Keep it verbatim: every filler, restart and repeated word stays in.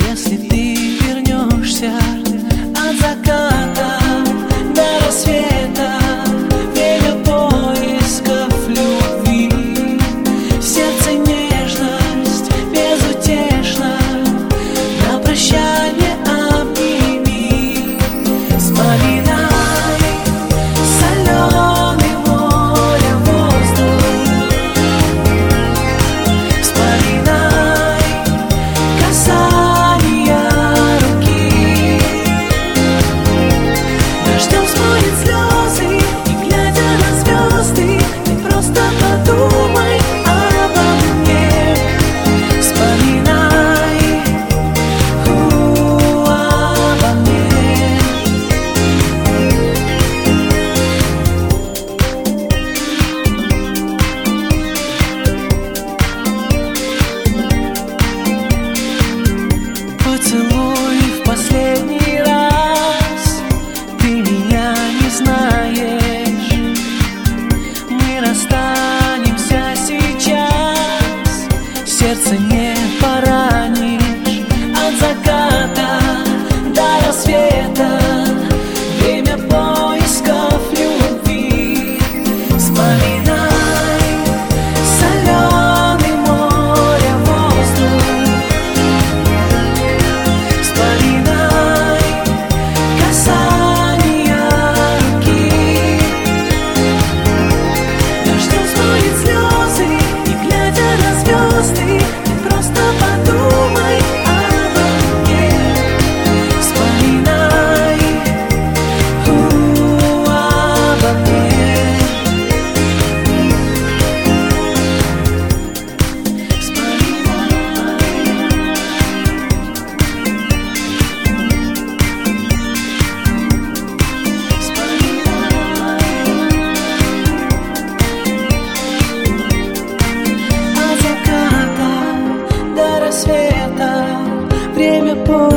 если ты вернешься от заката до рассвета. Время поисков любви, в сердце нежность безутешна. На прощание обними, вспоминай соленый море воздух, вспоминай касание руки. Дождем смоет слезы, и глядя на звезды, ты просто подумай обо мне. Вспоминай у, обо мне. Поцелуй в последний раз, ты меня не знаешь. Мы расстанемся сейчас, сердце не поранишь. От заката до рассвета, время поисков любви. Вспоминай соленый море воздух, вспоминай касание руки. Дождем смоет слезы, и глядя на звезды, ты просто подумай обо мне. Вспоминай у, обо мне. От заката до рассвета, время по